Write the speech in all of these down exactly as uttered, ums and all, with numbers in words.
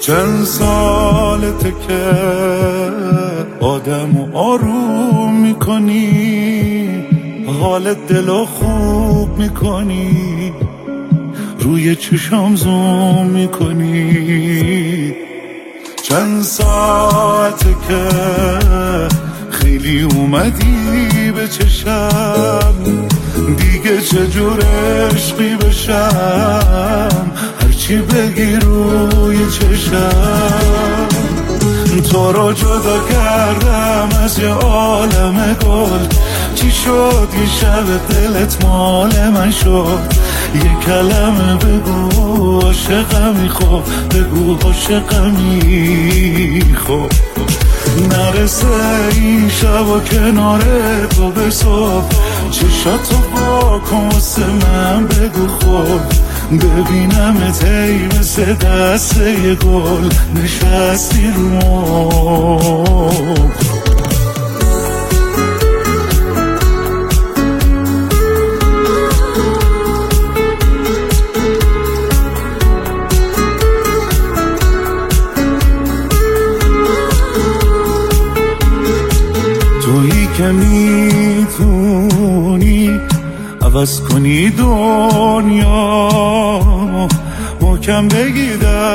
چند سالته که آدم آروم میکنی، حال دلو خوب میکنی، روی چشام زوم میکنی. چند ساعته که خیلی اومدی به چشم، دیگه چجور عشقی بشم، هرچی بگی روی چشم. تو رو جدا کردم از یه عالم گل، چی شد یه شب دلت مال من شد؟ یه کلمه بگو عاشقمی، خب بگو عاشقمی، خب نرسه این شب و کنار تو به صبح، چشاتو با کن واسه من بگو خب، ببینمت ای مثل دست یه گل نشستی رو مبل. تویی که میتونی عوض کنی دنیا، محکم بگی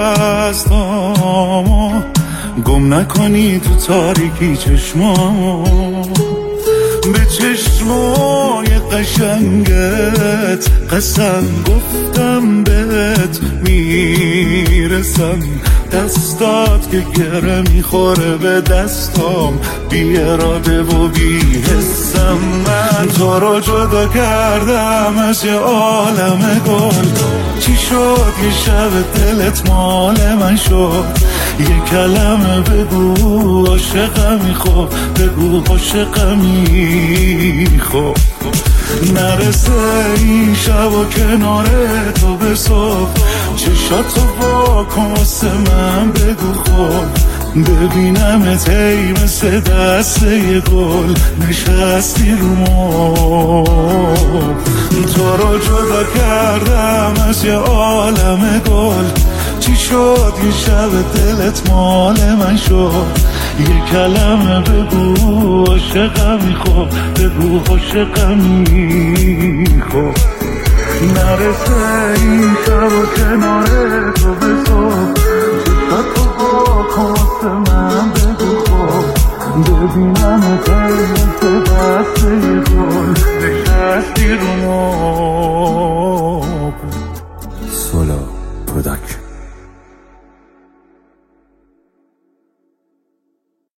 دستامو، گم نکنی تو تاریکی چشمامو. به چشمای قشنگت قسم گفتم بهت میرسم، دستات که گره میخوره به دستام، بی اراده و بی حسم. من تو رو جدا کردم از یه عالم گل، چی شد یه شب دلت مال من شد؟ یه کلمه بگو عاشقمی، خب بگو عاشقمی، خب نرسه این شب و کنار تو به صبح، چشاتو با کن واسه من بگو خب، ببینمت ای مثل دست یه گل نشستی رو مبل. تو رو جدا کردم از یه عالم گل، چی شد یه شب دلت مال من شد؟ یه کلمه بگو عاشقمی، خب بگو عاشقمی، خب نرسه این شب و کنار تو به صبح، چشاتو با کن واسه من بگو خب، ببینمت ای مثل دست یه گل نشستی رو مبل. سولا پروداکشن.